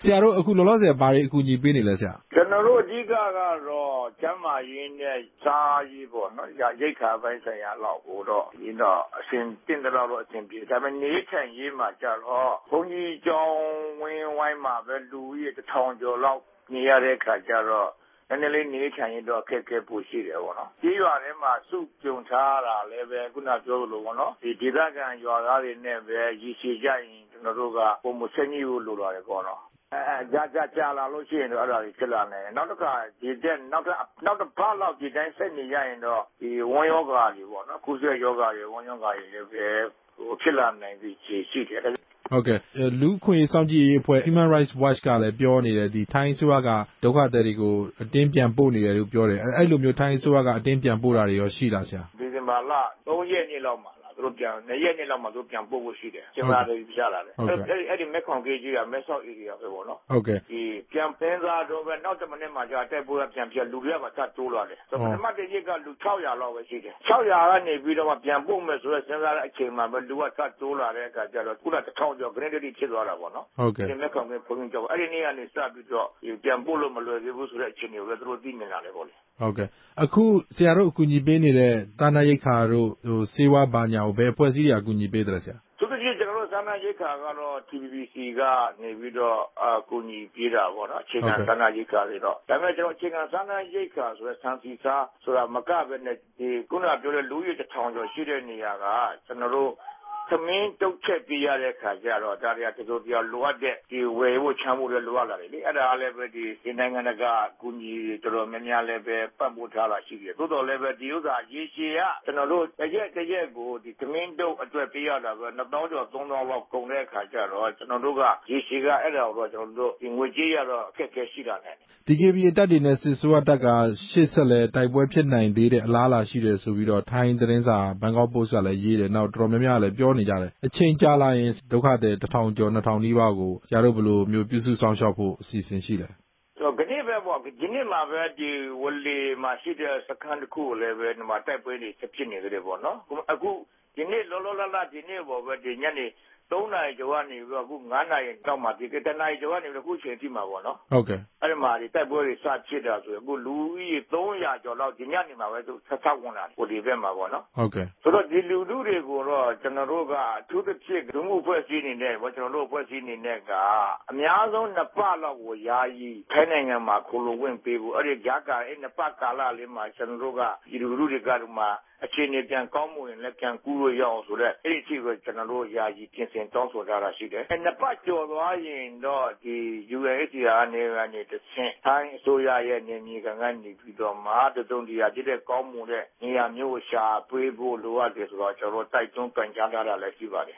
ရာတို့အခုလောလောဆယ်ဘာတွေအကူအညီပေးနေလဲဆရာကျွန်တော်တို့အဓိကကတော့ကျန်းမာရေးနဲ့စားရေးပေါ့နော်ရိတ်ခါပိုင်းဆိုင်ရာလောက်ကိုတော့ဒီတော့အစဉ်တင်တော့အစဉ်ပြေဒါပေမဲ့နေထိုင်ရေးမှာကြတော့ဘုန်းကြီးကျောင်းဝင်းဝိုင်းမှာပဲလူကြီး1000ကျော်လောက်နေရတဲ့ခါကျတော့နည်းနည်းလေးနေထိုင်ရင်တော့အခက်အခဲပိုရှိတယ်ပေါ့နော်။ဒီရွာထဲမှာစုပြုံထားတာလည်းပဲခုနပြောလို့ပေါ့နော်။ဒီဒေသခံရွာသားတွေနဲ့ပဲရည်ရှိကြရင်ကျွန်တော်တို့ကပုံမဆက်ညှိဖို့လိုပါတယ်ပေါ့နော်။ကြာလာလို့ရှိရင်တော့အဲ့ဒါကြီးဖြစ်လာနိုင်တယ်။နောက်တစ်ခါဒီတဲ့နောက်တစ်ပတ်လောက်ဒီတိုင်းဆက်နေရရင်တော့ဒီဝမ်းယောဂါတွေပေါ့နော်။ကုသယောဂါတွေဝမ်းယောဂါတွေလည်းပဲဖြစ်လာနိုင်ပြီးရှိတယ်။ဟုတ်ကဲ့လူခွင့်စောင့်ကြည့်ရေးအဖွဲ့ Human Rights Watch ကလည်းပြောနေတယ်ဒီထိုင်းအစိုးရကဒုက္ခသည်တွေကိုအတင်းပြန်ပို့နေတယ်လို့ပြောတယ်အဲ့လိုမျိုးထိုင်းအစိုးရကအတင်းပြန်ပို့တာတွေရောရှိလားဆရာဒီဇင်ဘာလ3ရက်နေ့လောက်မှာသူတို့ပြန်2ရက်နေ့လောက်မှာသူတို့ပြန်ပို့ဖို့ရှိတယ်ကျင်းလာတယ်ပြလာတယ်အဲ့ဒီမက်ခွန်ကေးကြီးကမက်ဆော့ဧရိယာပဲပေါ့နော်ဟုတ်ကဲ့ဒီပြန်ပင်းစားတော့ပဲနောက်တစ်မိနစ်မှာကြာတက်ပိုးကပြန်ပြလူတွေကထပ်တိုးလာတယ်ဆိုတော့ပထမတစ်ရက်ကလူ600လောက်ပဲရှိတယ်600ကနေပြီးတော့ပြန်ပို့မယ်ဆိုတော့စဉ်းစားတဲ့အချိန်မှာပဲလူကထပ်တိုးလာတဲ့အခါကျတော့ခုန1000ကျော်ဂရင်းတိဖြစ်သွားတာပေါ့နော်ဟုတ်ကဲ့ဒီမက်ခွန်ကေးဘုန်းကြီးကျော်အဲ့ဒီနေ့ကနေစပြီးတော့ပြန်ပို့လို့မလွယ်သေးဘူးဆိုတဲ့အချိန်တွေကိုလည်းသူတို့သိနေလာတယ်ပေါ့လေဟုတ်ကဲ့အခုဆရာတို့အကူအညီပေးနေတဲ့တာနာရိတ်ခါတို့စေဝါဘာညာကိုဘယ်အဖွဲ့အစည်းတွေအကူအညီပေးတယ်ဆရာသူတို့ကြီးကျွန်တော်တို့စာနာရိတ်ခါကတော့ TVBC ကနေပြီးတော့အကူအညီပေးတာပေါ့နော်အခြေခံစာနာရိတ်ခါတွေတော့ဒါပေမဲ့ကျွန်တော်အခြေခံစာနာရိတ်ခါဆိုတဲ့ဆန်စီစာဆိုတာမကပဲနဲ့ဒီခုနပြောတဲ့လူကြီး1000ကျော်ရှိတဲ့နေရာကကျွန်တော်တို့သမင်းတုတ်ချက်ပြရတဲ့ခါကျတော့ဒါတွေကတစိုးပြောလိုအပ်တဲ့ဒီဝယ်ဖို့ချမ်းဖို့လည်းလိုအပ်လာတယ်လေအဲ့ဒါလည်းပဲဒီနိုင်ငံတကာအကူအညီတော်တော်များများလည်းပဲပတ်ပို့ထားတာရှိတယ်သို့တော်လည်းပဲဒီဥစ္စာရေရှည်ကကျွန်တော်တို့တရက်ကိုဒီသမင်းတုတ်အတွက်ပြရတာပဲ2000ကျော်3000လောက်ကုန်တဲ့ခါကျတော့ကျွန်တော်တို့ကရေရှည်ကအဲ့ဒါတော့ကျွန်တော်တို့ဒီငွေကြေးရတော့အခက်အခဲရှိတာနဲ့ DKBA တပ်တွေနဲ့စစ်ဆိုးရတပ်ကရှေ့ဆက်လဲတိုက်ပွဲဖြစ်နိုင်သေးတဲ့အလားအလာရှိတယ်ဆိုပြီးတော့ထိုင်းသတင်းစာဘန်ကောက်ပို့စ်ကလည်းရေးတယ်နောက်တော်တော်များများလည်းပြောနေကြတယ်အချိန်ကြာလာရင်ဒုက္ခသည်1000ကျော်2000နီးပါးကိုဆရာတို့ဘယ်လိုမျိုးပြုစုဆောင်ရှောက်ဖို့အစီအစဉ်ရှိလဲဒီနေ့ပဲပေါ့ဒီနေ့မှာပဲဒီဝလီမှာရှိတဲ့စခန်းတစ်ခုလည်းပဲဒီမှာတိုက်ပွဲတွေဖြစ်နေကြတယ်ပေါ့နော်အခုဒီနေ့လောလောလတ်ဒီနေ့ပေါ်ပဲဒီညနေ3နာရီကျော်ကနေပြီးတော့အခု9နာရီတောက်မှဒီတနာရီကျော်ကနေပြီးအခုချိန်ထိမှာပေါ့နော်ဟုတ်ကဲ့အဲ့ဒီမှာဒီတိုက်ပွဲတွေစဖြစ်တာဆိုအခုလူကြီး300ကျော်လောက်ဒီညနေမှာပဲသူဆက်ဝင်လာဟိုဒီဘက်မှာပေါ့နော်ဟုတ်ကဲ့ဆိုတော့ဒီလူထုတွေကိုတော့ကျွန်တော်တို့ကအထူးသဖြင့်ဒုမှုဖွဲ့စည်းနေတယ်ပေါ့ကျွန်တော်တို့ဖွဲ့စည်းနေတဲ့ကအများဆုံး2ပတ်လောက်ကိုယာယီထိုင်းနိုင်ငံမှာခလိုဝင်ပေးဖို့အဲ့ဒီဂျာကာအဲ့2ပတ်ကာလလေးမှာကျွန်တော်တို့ကဒီလူထုတွေကဒီမှာအခြေအနေပြန်ကောင်းမှုရင်လည်းပြန်ကူလို့ရအောင်ဆိုတော့အဲ့ဒီအထိပဲကျွန်တော်တို့ယာယီပြင်ဆင်တောင်းဆိုထားတာရှိတယ်။နှစ်ပတ်ကျော်သွားရင်တော့ဒီ UNHCR ကနေတဆင့်ထိုင်းအစိုးရရဲ့နေမြေကနေပြီးတော့မှတုံ့တရားတည်တဲ့ကောင်းမှုတဲ့နေရာမျိုးရှာပေးဖို့လိုအပ်တယ်ဆိုတော့ကျွန်တော်တို့တိုက်တွန်းပန်ကြားထားတာလည်းရှိပါတယ်